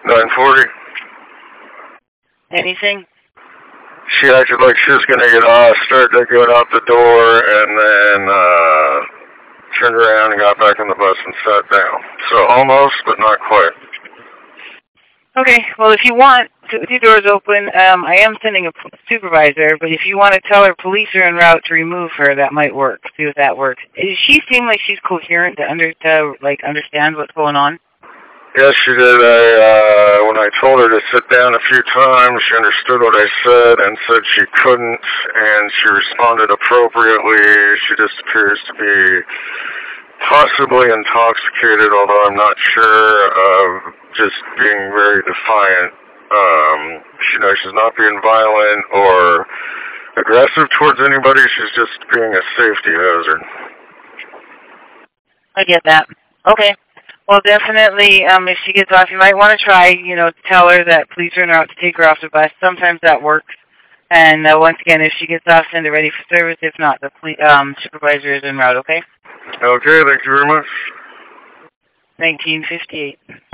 940. Anything? She acted like she was going to get off, started going out the door, and then turned around and got back on the bus and sat down. So almost, but not quite. Okay, well, if you want, with your doors open, I am sending a supervisor, but if you want to tell her police are en route to remove her, that might work. See if that works. Does she seem like she's coherent to understand what's going on? Yes, she did. When I told her to sit down a few times, she understood what I said and said she couldn't, and she responded appropriately. She just appears to be possibly intoxicated, although I'm not sure, just being very defiant. She's not being violent or aggressive towards anybody. She's just being a safety hazard. I get that. Okay. Well, definitely, if she gets off, you might want to try, tell her that police are en route to take her off the bus. Sometimes that works. And once again, if she gets off, send her ready for service. If not, the supervisor is en route, okay? Okay, thank you very much. 1958.